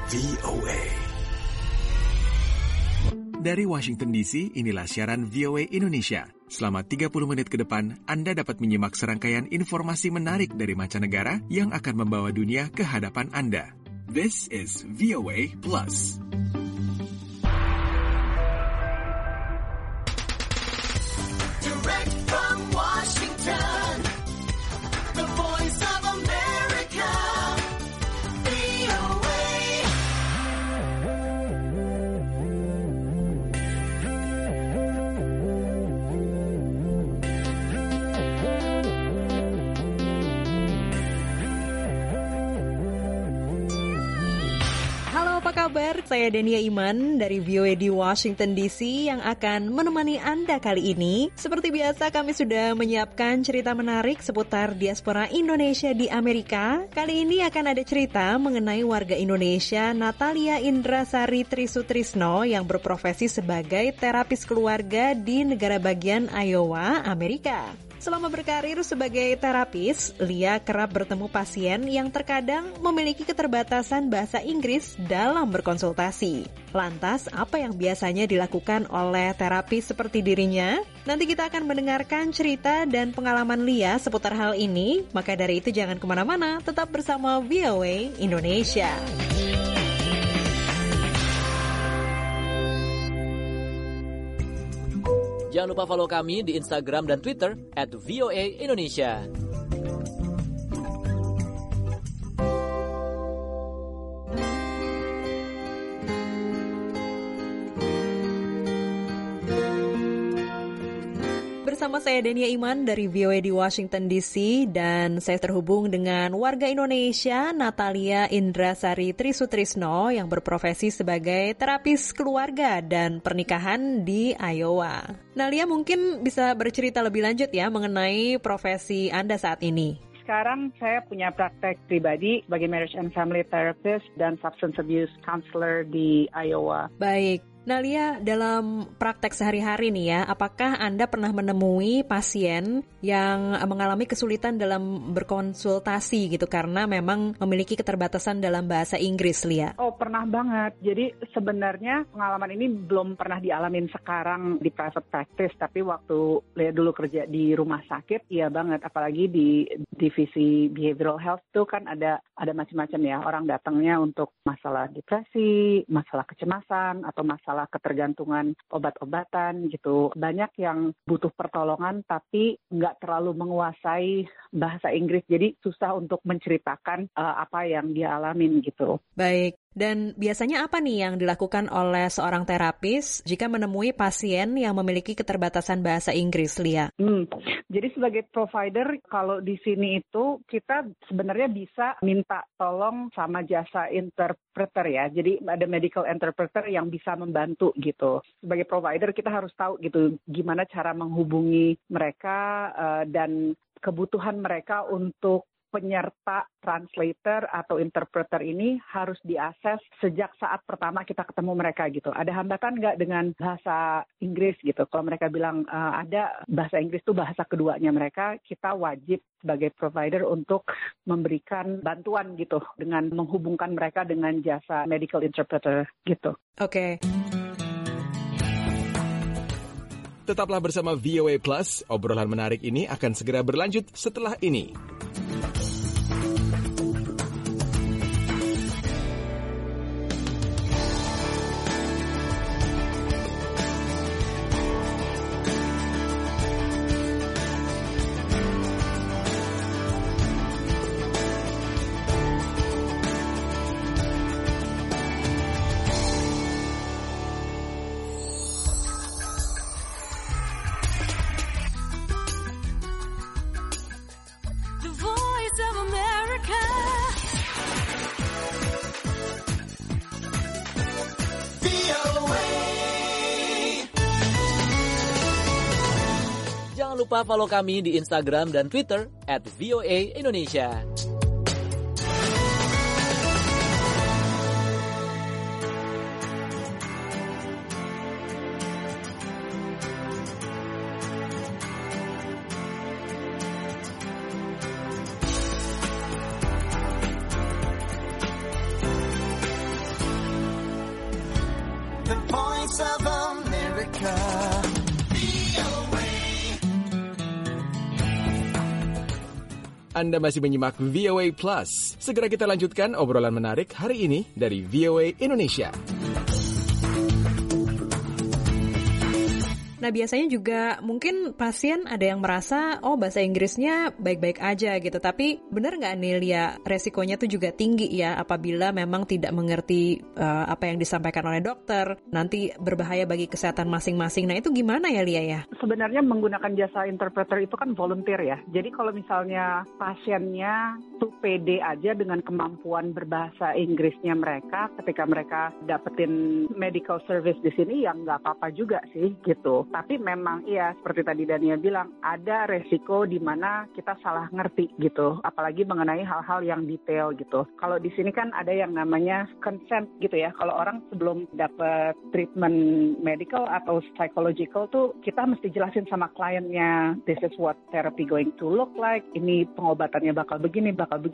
VOA. Dari Washington DC, inilah siaran VOA Indonesia. Selama 30 menit ke depan, Anda dapat menyimak serangkaian informasi menarik dari mancanegara yang akan membawa dunia ke hadapan Anda. This is VOA Plus. Direct from Washington, the voice of America, VOA. Halo, apa kabar? Saya Dania Iman dari VOA di Washington DC yang akan menemani Anda kali ini. Seperti biasa, kami sudah menyiapkan cerita menarik seputar diaspora Indonesia di Amerika. Kali ini akan ada cerita mengenai warga Indonesia Natalia Indrasari Trisutrisno yang berprofesi sebagai terapis keluarga di negara bagian Iowa, Amerika. Selama berkarir sebagai terapis, Lia kerap bertemu pasien yang terkadang memiliki keterbatasan bahasa Inggris dalam berkonsultasi. Lantas, apa yang biasanya dilakukan oleh terapis seperti dirinya? Nanti kita akan mendengarkan cerita dan pengalaman Lia seputar hal ini. Maka dari itu jangan kemana-mana, tetap bersama VOA Indonesia. Jangan lupa follow kami di Instagram dan Twitter @VOA_Indonesia. Bersama saya Dania Iman dari VOA di Washington DC dan saya terhubung dengan warga Indonesia Natalia Indrasari Trisutrisno yang berprofesi sebagai terapis keluarga dan pernikahan di Iowa. Nalia mungkin bisa bercerita lebih lanjut ya mengenai profesi Anda saat ini. Sekarang saya punya praktek pribadi sebagai marriage and family therapist dan substance abuse counselor di Iowa. Baik. Nalia, dalam praktek sehari-hari nih ya, apakah Anda pernah menemui pasien yang mengalami kesulitan dalam berkonsultasi gitu karena memang memiliki keterbatasan dalam bahasa Inggris, Lia? Oh, pernah banget. Jadi sebenarnya pengalaman ini belum pernah dialamin sekarang di private practice, tapi waktu Lia dulu kerja di rumah sakit, iya banget. Apalagi di divisi behavioral health tuh kan ada macam-macam ya. Orang datangnya untuk masalah depresi, masalah kecemasan, atau masalah ketergantungan obat-obatan gitu. Banyak yang butuh pertolongan tapi nggak terlalu menguasai bahasa Inggris. Jadi susah untuk menceritakan apa yang dia alamin gitu. Baik. Dan biasanya apa nih yang dilakukan oleh seorang terapis jika menemui pasien yang memiliki keterbatasan bahasa Inggris, Lia? Jadi sebagai provider, kalau di sini itu kita sebenarnya bisa minta tolong sama jasa interpreter ya. Jadi ada medical interpreter yang bisa membantu gitu. Sebagai provider kita harus tahu gitu gimana cara menghubungi mereka dan kebutuhan mereka untuk penyerta translator atau interpreter ini harus diakses sejak saat pertama kita ketemu mereka gitu. Ada hambatan nggak dengan bahasa Inggris gitu? Kalau mereka bilang ada, bahasa Inggris itu bahasa keduanya mereka, kita wajib sebagai provider untuk memberikan bantuan gitu dengan menghubungkan mereka dengan jasa medical interpreter gitu. Oke. Tetaplah bersama VOA Plus, obrolan menarik ini akan segera berlanjut setelah ini. Jangan lupa follow kami di Instagram dan Twitter @VOA_Indonesia. of America. Anda masih menyimak VOA Plus. Segera kita lanjutkan obrolan menarik hari ini dari VOA Indonesia. Nah, biasanya juga mungkin pasien ada yang merasa, bahasa Inggrisnya baik-baik aja gitu. Tapi benar nggak nih, Lia, resikonya tuh juga tinggi ya apabila memang tidak mengerti apa yang disampaikan oleh dokter. Nanti berbahaya bagi kesehatan masing-masing. Nah, itu gimana ya, Lia ya? Sebenarnya menggunakan jasa interpreter itu kan volunteer ya. Jadi kalau misalnya pasiennya tuh pede aja dengan kemampuan berbahasa Inggrisnya mereka, ketika mereka dapetin medical service di sini, ya nggak apa-apa juga sih gitu. Tapi memang iya, seperti tadi Dania bilang, ada resiko di mana kita salah ngerti gitu, apalagi mengenai hal-hal yang detail gitu. Kalau di sini kan ada yang namanya consent gitu ya. Kalau orang sebelum dapat treatment medical atau psychological tuh kita mesti jelasin sama kliennya, this is what therapy going to look like, ini pengobatannya bakal begini,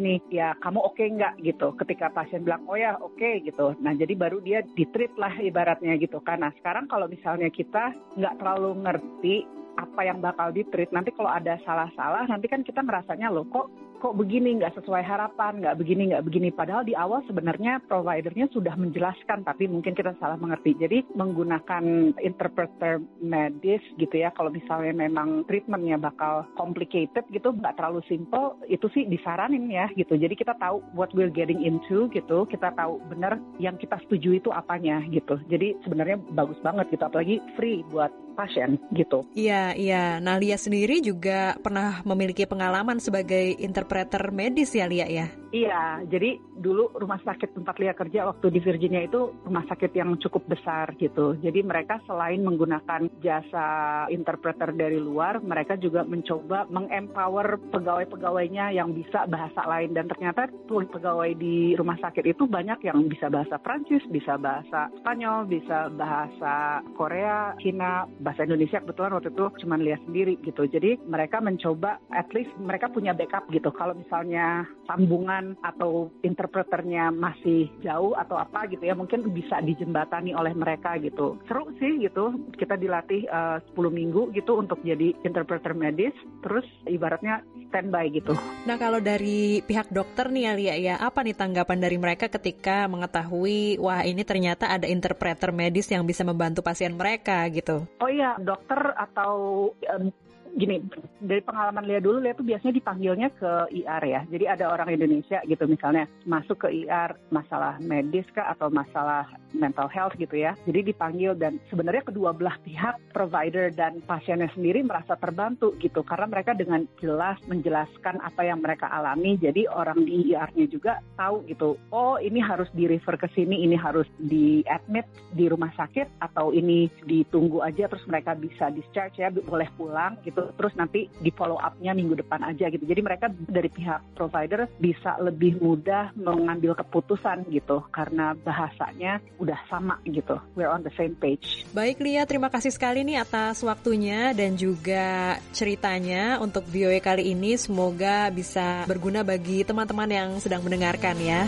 ya kamu oke nggak gitu. Ketika pasien bilang, oh ya oke gitu, nah jadi baru dia ditreat lah ibaratnya gitu kan. Nah sekarang kalau misalnya kita nggak terlalu ngerti apa yang bakal ditreat, nanti kalau ada salah-salah, nanti kan kita ngerasanya loh kok begini, nggak sesuai harapan, nggak begini. Padahal di awal sebenarnya providernya sudah menjelaskan, tapi mungkin kita salah mengerti. Jadi menggunakan interpreter medis gitu ya, kalau misalnya memang treatmentnya bakal complicated gitu, nggak terlalu simple, itu sih disaranin ya gitu. Jadi kita tahu what we're getting into gitu, kita tahu benar yang kita setuju itu apanya gitu. Jadi sebenarnya bagus banget gitu, apalagi free buat pasien gitu. Iya. Nah, Lia sendiri juga pernah memiliki pengalaman sebagai interpreter medis ya, Lia ya? Iya, jadi dulu rumah sakit tempat Lia kerja waktu di Virginia itu rumah sakit yang cukup besar gitu. Jadi mereka selain menggunakan jasa interpreter dari luar, mereka juga mencoba mengempower pegawai-pegawainya yang bisa bahasa lain. Dan ternyata pegawai di rumah sakit itu banyak yang bisa bahasa Prancis, bisa bahasa Spanyol, bisa bahasa Korea, Cina, bahasa Indonesia. Kebetulan waktu itu cuma Lia sendiri gitu. Jadi mereka mencoba, at least mereka punya backup gitu. Kalau misalnya sambungan atau interpreternya masih jauh atau apa gitu ya, mungkin bisa dijembatani oleh mereka gitu. Seru sih gitu, kita dilatih 10 minggu gitu untuk jadi interpreter medis, terus ibaratnya standby gitu. Nah, kalau dari pihak dokter nih ya, Lia ya, apa nih tanggapan dari mereka ketika mengetahui, wah ini ternyata ada interpreter medis yang bisa membantu pasien mereka gitu? Oh iya, dokter atau gini, dari pengalaman Lia dulu, Lia tuh biasanya dipanggilnya ke IR ya. Jadi ada orang Indonesia gitu misalnya masuk ke IR masalah medis kah atau masalah mental health gitu ya. Jadi dipanggil, dan sebenarnya kedua belah pihak, provider dan pasiennya sendiri merasa terbantu gitu. Karena mereka dengan jelas menjelaskan apa yang mereka alami. Jadi orang di IR-nya juga tahu gitu, oh ini harus di-refer ke sini, ini harus di-admit di rumah sakit, atau ini ditunggu aja terus mereka bisa discharge ya, boleh pulang gitu. Terus nanti di follow up-nya minggu depan aja gitu. Jadi mereka dari pihak provider bisa lebih mudah mengambil keputusan gitu, karena bahasanya udah sama gitu. We're on the same page. Baik Lia, terima kasih sekali nih atas waktunya dan juga ceritanya untuk VOA kali ini. Semoga bisa berguna bagi teman-teman yang sedang mendengarkan ya.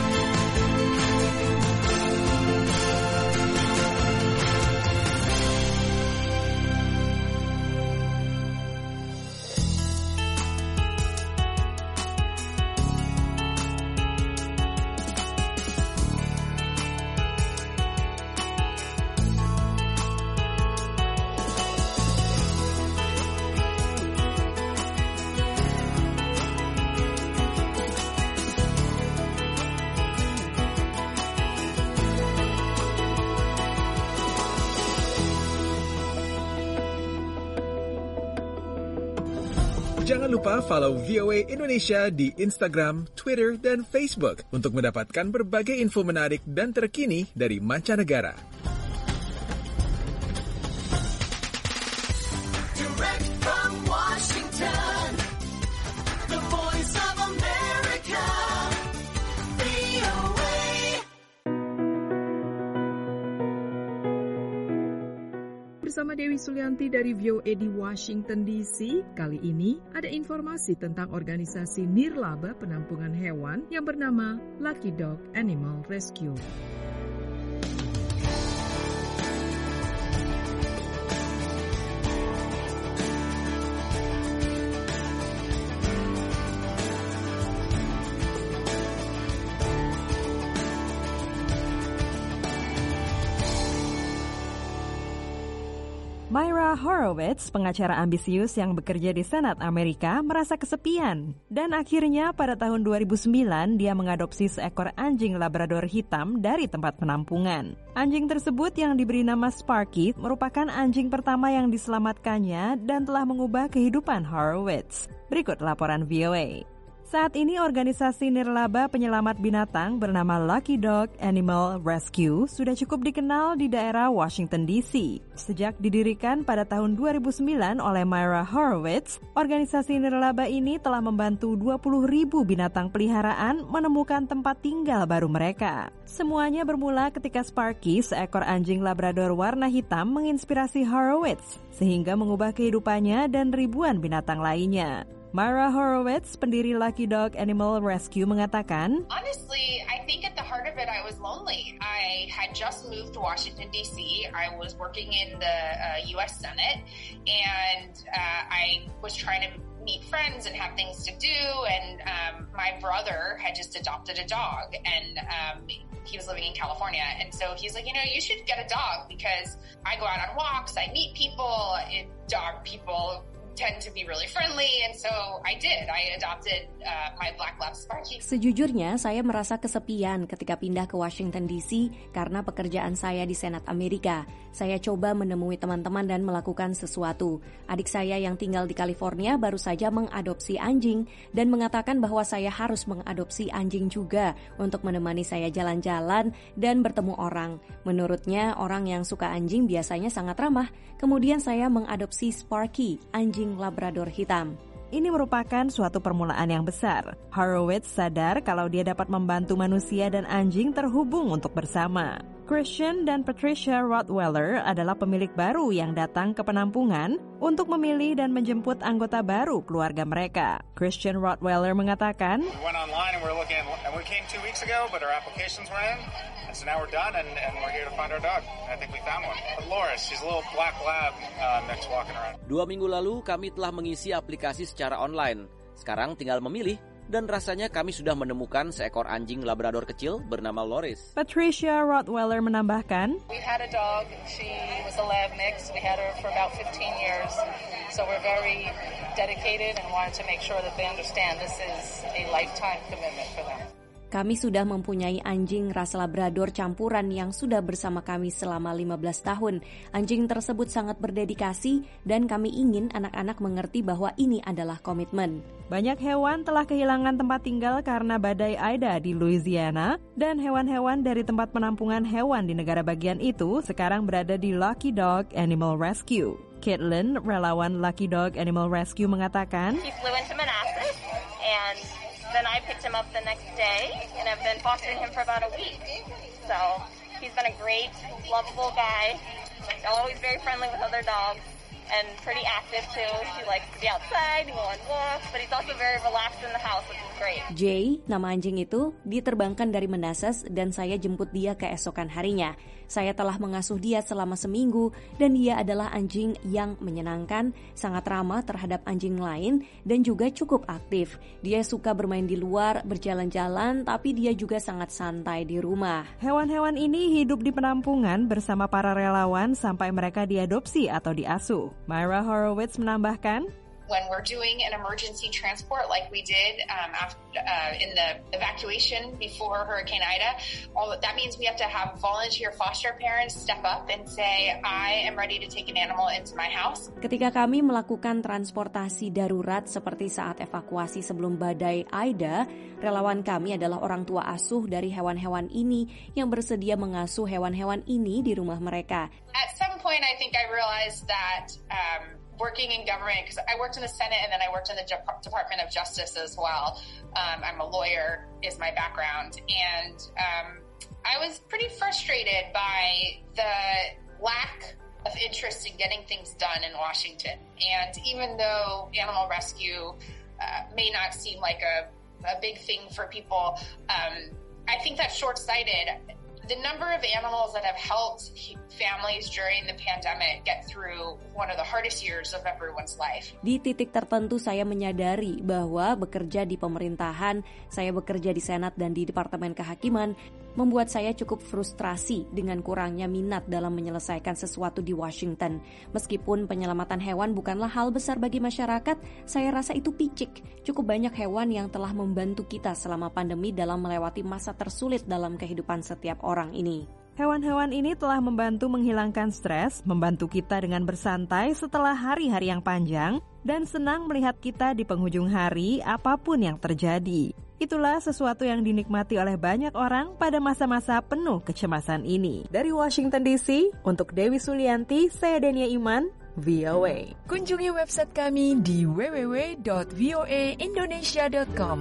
Jangan lupa follow VOA Indonesia di Instagram, Twitter, dan Facebook untuk mendapatkan berbagai info menarik dan terkini dari mancanegara. Direct from Washington, the voice of America, VOA. Bersama Dewi Sulianti dari VOA di Washington DC, kali ini ada informasi tentang organisasi nirlaba penampungan hewan yang bernama Lucky Dog Animal Rescue. Myra Horowitz, pengacara ambisius yang bekerja di Senat Amerika, merasa kesepian. Dan akhirnya pada tahun 2009, dia mengadopsi seekor anjing Labrador hitam dari tempat penampungan. Anjing tersebut yang diberi nama Sparky merupakan anjing pertama yang diselamatkannya dan telah mengubah kehidupan Horowitz. Berikut laporan VOA. Saat ini organisasi nirlaba penyelamat binatang bernama Lucky Dog Animal Rescue sudah cukup dikenal di daerah Washington DC. Sejak didirikan pada tahun 2009 oleh Myra Horowitz, organisasi nirlaba ini telah membantu 20.000 binatang peliharaan menemukan tempat tinggal baru mereka. Semuanya bermula ketika Sparky, seekor anjing Labrador warna hitam, menginspirasi Horowitz sehingga mengubah kehidupannya dan ribuan binatang lainnya. Myra Horowitz, pendiri Lucky Dog Animal Rescue, mengatakan, Honestly, I think at the heart of it, I was lonely. I had just moved to Washington, D.C. I was working in the U.S. Senate, and I was trying to meet friends and have things to do, and my brother had just adopted a dog, and he was living in California, and so he's like, you should get a dog, because I go out on walks, I meet people, and dog people tend to be really friendly, and so I did. I adopted my black lab Sparky. Sejujurnya, saya merasa kesepian ketika pindah ke Washington DC karena pekerjaan saya di Senat Amerika. Saya coba menemui teman-teman dan melakukan sesuatu. Adik saya yang tinggal di California baru saja mengadopsi anjing dan mengatakan bahwa saya harus mengadopsi anjing juga untuk menemani saya jalan-jalan dan bertemu orang. Menurutnya, orang yang suka anjing biasanya sangat ramah. Kemudian saya mengadopsi Sparky, anjing Labrador hitam. Ini merupakan suatu permulaan yang besar. Horowitz sadar kalau dia dapat membantu manusia dan anjing terhubung untuk bersama. Christian dan Patricia Rottweiler adalah pemilik baru yang datang ke penampungan untuk memilih dan menjemput anggota baru keluarga mereka. Christian Rottweiler mengatakan, We went online and we came 2 weeks ago, but our applications were in. And so now we're done and we're here to find our dog. I think we found one. Loris, she's a little black lab that's walking around. 2 minggu lalu kami telah mengisi aplikasi secara online. Sekarang tinggal memilih. Dan rasanya kami sudah menemukan seekor anjing Labrador kecil bernama Loris. Patricia Rottweiler menambahkan, We had a dog. She was a lab mix. We had her for about 15 years. So we're very dedicated and wanted to make sure that they understand this is a lifetime commitment for them. Kami sudah mempunyai anjing ras Labrador campuran yang sudah bersama kami selama 15 tahun. Anjing tersebut sangat berdedikasi dan kami ingin anak-anak mengerti bahwa ini adalah komitmen. Banyak hewan telah kehilangan tempat tinggal karena badai Ida di Louisiana, dan hewan-hewan dari tempat penampungan hewan di negara bagian itu sekarang berada di Lucky Dog Animal Rescue. Caitlin, relawan Lucky Dog Animal Rescue, mengatakan, He flew into Manassas, and then I picked him up the next day, and I've been fostering him for about a week. So he's been a great, lovable guy, always very friendly with other dogs, and pretty active too. He likes to be outside, go on walks, but he's also very relaxed in the house, which is great. Jay, nama anjing itu, diterbangkan dari Manassas dan saya jemput dia keesokan harinya. Saya telah mengasuh dia selama seminggu dan dia adalah anjing yang menyenangkan, sangat ramah terhadap anjing lain dan juga cukup aktif. Dia suka bermain di luar, berjalan-jalan, tapi dia juga sangat santai di rumah. Hewan-hewan ini hidup di penampungan bersama para relawan sampai mereka diadopsi atau diasuh. Myra Horowitz menambahkan, When we're doing an emergency transport like we did in the evacuation before Hurricane Ida, that means we have to have volunteer foster parents step up and say, I am ready to take an animal into my house. Ketika kami melakukan transportasi darurat seperti saat evakuasi sebelum badai Ida, relawan kami adalah orang tua asuh dari hewan-hewan ini yang bersedia mengasuh hewan-hewan ini di rumah mereka. At some point, I think I realized that working in government, because I worked in the Senate and then I worked in the Department of Justice as well. I'm a lawyer, is my background. And I was pretty frustrated by the lack of interest in getting things done in Washington. And even though animal rescue may not seem like a big thing for people, I think that's short-sighted. The number of animals that have helped families during the pandemic get through one of the hardest years of everyone's life. Di titik tertentu saya menyadari bahwa bekerja di pemerintahan, saya bekerja di Senat dan di Departemen Kehakiman, membuat saya cukup frustrasi dengan kurangnya minat dalam menyelesaikan sesuatu di Washington. Meskipun penyelamatan hewan bukanlah hal besar bagi masyarakat, saya rasa itu picik. Cukup banyak hewan yang telah membantu kita selama pandemi dalam melewati masa tersulit dalam kehidupan setiap orang ini. Hewan-hewan ini telah membantu menghilangkan stres, membantu kita dengan bersantai setelah hari-hari yang panjang, dan senang melihat kita di penghujung hari apapun yang terjadi. Itulah sesuatu yang dinikmati oleh banyak orang pada masa-masa penuh kecemasan ini. Dari Washington DC, untuk Dewi Sulianti, saya Denia Iman, VOA. Kunjungi website kami di www.voaindonesia.com.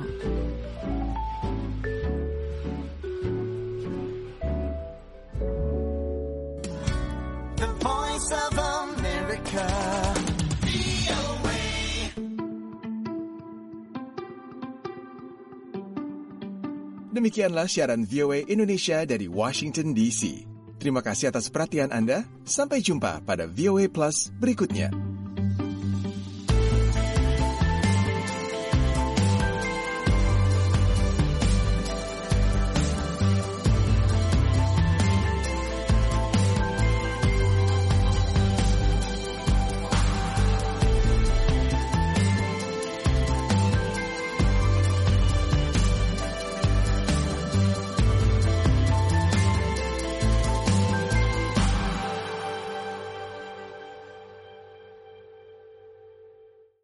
The Voice of America. Demikianlah siaran VOA Indonesia dari Washington DC. Terima kasih atas perhatian Anda. Sampai jumpa pada VOA Plus berikutnya.